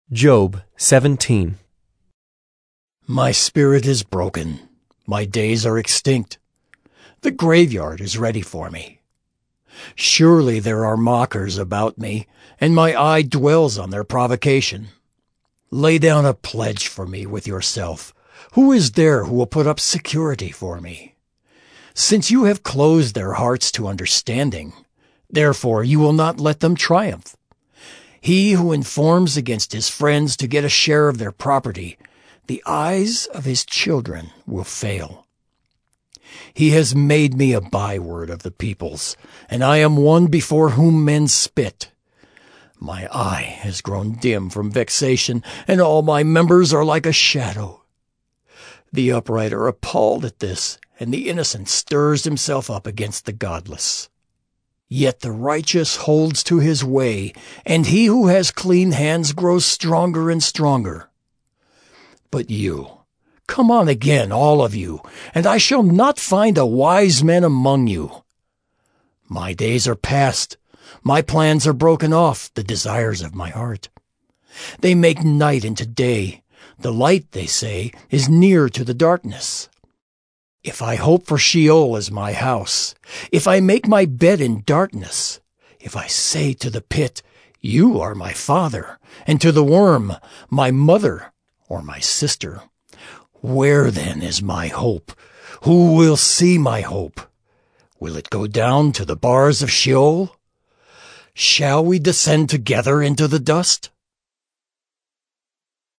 Job 17. My spirit is broken. My days are extinct. The graveyard is ready for me. Surely there are mockers about me, and my eye dwells on their provocation. Lay down a pledge for me with yourself. Who is there who will put up security for me? Since you have closed their hearts to understanding, therefore you will not let them triumph. He who informs against his friends to get a share of their property, the eyes of his children will fail. He has made me a byword of the peoples, and I am one before whom men spit. My eye has grown dim from vexation, and all my members are like a shadow. The upright are appalled at this, and the innocent stirs himself up against the godless. Yet the righteous holds to his way, and he who has clean hands grows stronger and stronger. But you, come on again, all of you, and I shall not find a wise man among you. My days are past, my plans are broken off, the desires of my heart. They make night into day. The light, they say, is near to the darkness. If I hope for Sheol as my house, if I make my bed in darkness, if I say to the pit, you are my father, and to the worm, my mother or my sister, where then is my hope? Who will see my hope? Will it go down to the bars of Sheol? Shall we descend together into the dust?